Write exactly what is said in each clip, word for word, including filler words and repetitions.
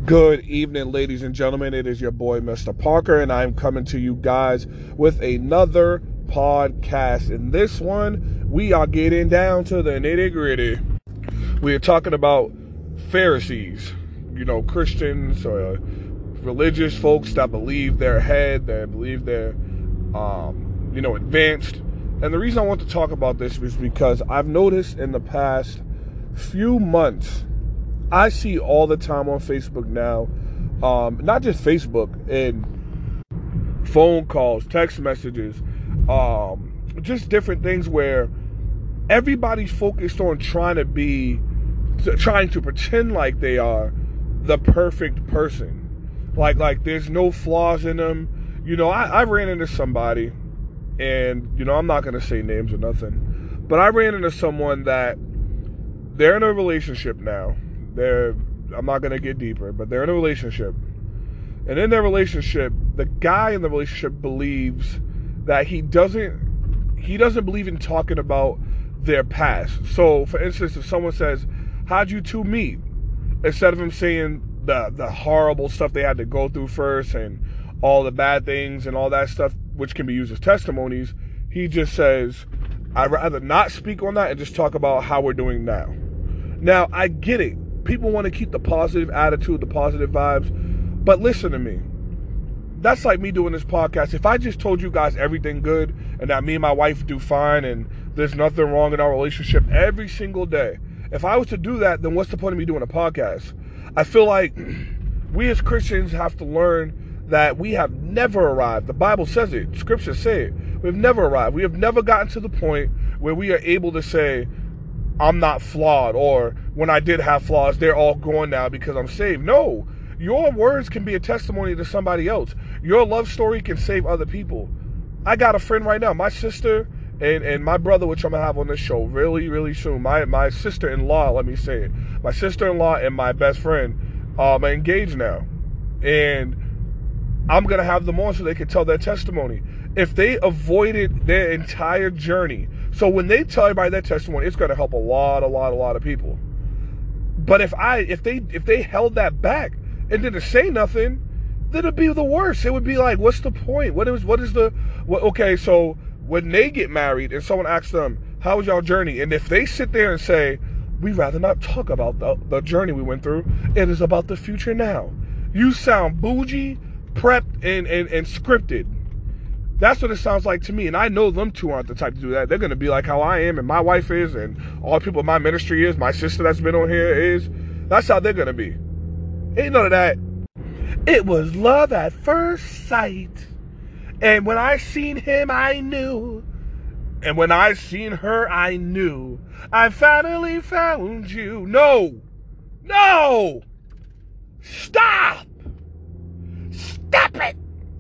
Good evening, ladies and gentlemen. It is your boy, Mister Parker, and I'm coming to you guys with another podcast. In this one, we are getting down to the nitty gritty. We are talking about Pharisees, you know, Christians or religious folks that believe they're ahead, that believe they're, um, you know, advanced. And the reason I want to talk about this is because I've noticed in the past few months, I see all the time on Facebook now, um, not just Facebook, and phone calls, text messages, um, just different things where everybody's focused on trying to be, trying to pretend like they are the perfect person. Like, like there's no flaws in them. You know, I, I ran into somebody, and, you know, I'm not going to say names or nothing, but I ran into someone that they're in a relationship now. They're, I'm not going to get deeper, but they're in a relationship. And in their relationship, the guy in the relationship believes that he doesn't, he doesn't believe in talking about their past. So, for instance, if someone says, how'd you two meet? Instead of him saying the, the horrible stuff they had to go through first and all the bad things and all that stuff, which can be used as testimonies, he just says, I'd rather not speak on that and just talk about how we're doing now. Now, I get it. People want to keep the positive attitude, the positive vibes. But listen to me. That's like me doing this podcast. If I just told you guys everything good and that me and my wife do fine and there's nothing wrong in our relationship every single day, if I was to do that, then what's the point of me doing a podcast? I feel like we as Christians have to learn that we have never arrived. The Bible says it. Scripture say it. We've never arrived. We have never gotten to the point where we are able to say, I'm not flawed, or when I did have flaws, they're all gone now because I'm saved. No, your words can be a testimony to somebody else. Your love story can save other people. I got a friend right now, my sister and, and my brother, which I'm going to have on this show really, really soon. My my sister-in-law, let me say it. My sister-in-law and my best friend um, are engaged now. And I'm going to have them on so they can tell their testimony. If they avoided their entire journey, so when they tell everybody their testimony, it's going to help a lot, a lot, a lot of people. But if I, if they, if they held that back and didn't say nothing, then it'd be the worst. It would be like, what's the point? What is, what is the, what, okay, so when they get married and someone asks them, how was y'all journey? And if they sit there and say, we'd rather not talk about the, the journey we went through, it is about the future now. You sound bougie, prepped, and, and, and scripted. That's what it sounds like to me. And I know them two aren't the type to do that. They're going to be like how I am and my wife is and all the people in my ministry is, my sister that's been on here is. That's how they're going to be. Ain't none of that. It was love at first sight. And when I seen him, I knew. And when I seen her, I knew. I finally found you. No. No. Stop. Stop it.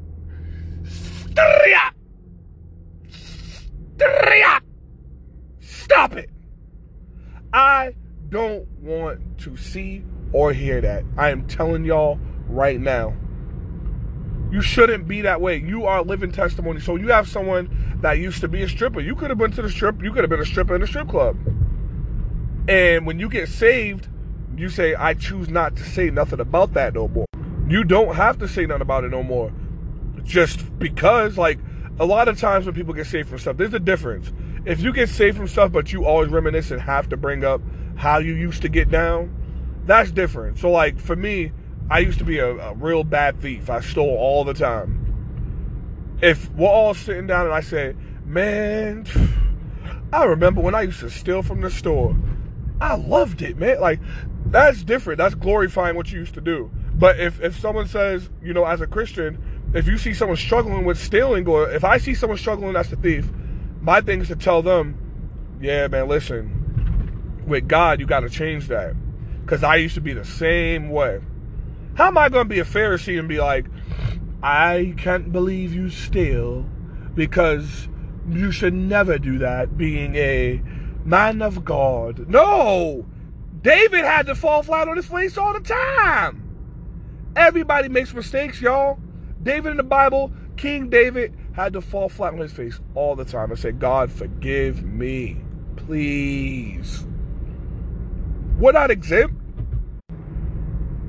Stop it. I don't want to see or hear that. I am telling y'all right now. You shouldn't be that way. You are a living testimony. So you have someone that used to be a stripper. You could have been to the strip. You could have been a stripper in a strip club. And when you get saved, you say, I choose not to say nothing about that no more. You don't have to say nothing about it no more. Just because, like, a lot of times when people get saved from stuff, there's a difference. If you get saved from stuff, but you always reminisce and have to bring up how you used to get down, that's different. So, like, for me, I used to be a, a real bad thief. I stole all the time. If we're all sitting down and I say, man, I remember when I used to steal from the store. I loved it, man. Like, that's different. That's glorifying what you used to do. But if, if someone says, you know, as a Christian, if you see someone struggling with stealing, or if I see someone struggling as a thief, my thing is to tell them, yeah, man, listen, with God, you got to change that. Because I used to be the same way. How am I going to be a Pharisee and be like, I can't believe you steal because you should never do that, being a man of God? No! David had to fall flat on his face all the time. Everybody makes mistakes, y'all. David in the Bible, King David, had to fall flat on his face all the time and say, God, forgive me, please. We're not exempt.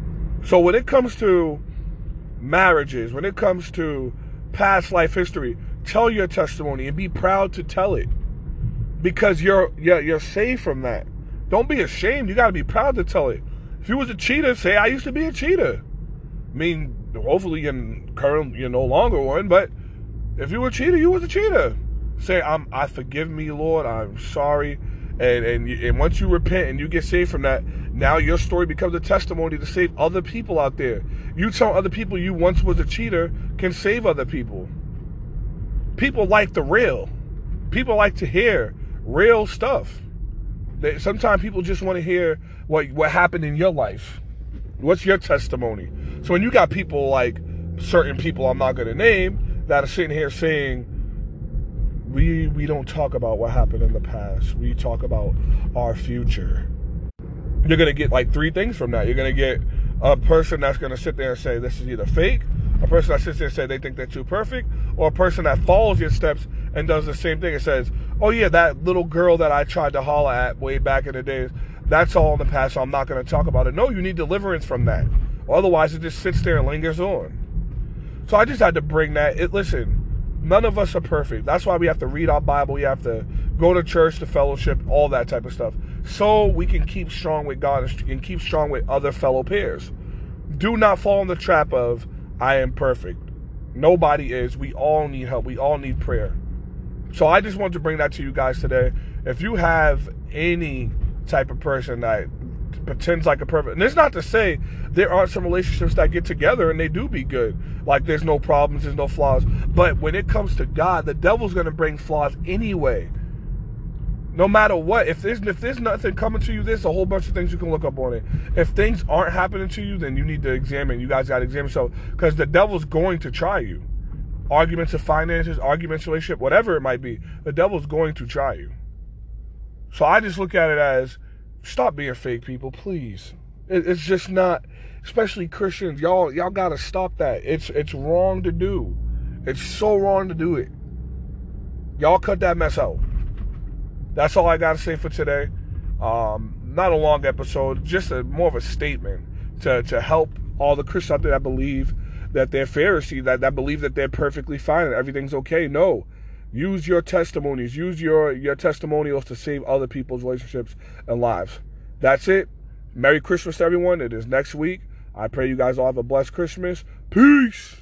So when it comes to marriages, when it comes to past life history, tell your testimony and be proud to tell it, because you're you're, you're saved from that. Don't be ashamed. You got to be proud to tell it. If you was a cheater, say, I used to be a cheater. I mean, hopefully you're, current, you're no longer one, but if you were a cheater, you was a cheater. Say, I'm, I forgive me, Lord, I'm sorry. And, and and once you repent and you get saved from that, now your story becomes a testimony to save other people out there. You tell other people you once was a cheater can save other people. People like the real. People like to hear real stuff. They, sometimes people just want to hear what, what happened in your life. What's your testimony? So when you got people like certain people I'm not going to name that are sitting here saying, We we don't talk about what happened in the past. We talk about our future. You're going to get like three things from that. You're going to get a person that's going to sit there and say this is either fake, a person that sits there and say they think they're too perfect, or a person that follows your steps and does the same thing and says, oh yeah, that little girl that I tried to holler at way back in the days, that's all in the past, so I'm not going to talk about it. No, you need deliverance from that. Otherwise, it just sits there and lingers on. So I just had to bring that. It, listen, none of us are perfect. That's why we have to read our Bible. We have to go to church, to fellowship, all that type of stuff, so we can keep strong with God and keep strong with other fellow peers. Do not fall in the trap of, I am perfect. Nobody is. We all need help. We all need prayer. So I just wanted to bring that to you guys today. If you have any type of person that pretends like a perfect, and it's not to say there aren't some relationships that get together and they do be good, like there's no problems, there's no flaws, but when it comes to God, the devil's going to bring flaws anyway, no matter what. If there's if there's nothing coming to you, there's a whole bunch of things you can look up on it. If things aren't happening to you, then you need to examine. You guys got to examine yourself, because the devil's going to try you. Arguments of finances, arguments, relationship, whatever it might be, the devil's going to try you. So I just look at it as, stop being fake, people, please. It, it's just not, especially Christians. Y'all, y'all gotta stop that. It's it's wrong to do. It's so wrong to do it. Y'all cut that mess out. That's all I gotta say for today. Um, not a long episode, just a more of a statement to to help all the Christians out there that believe that they're Pharisee, that that believe that they're perfectly fine and everything's okay. No. Use your testimonies, use your, your testimonials to save other people's relationships and lives. That's it. Merry Christmas to everyone. It is next week. I pray you guys all have a blessed Christmas. Peace.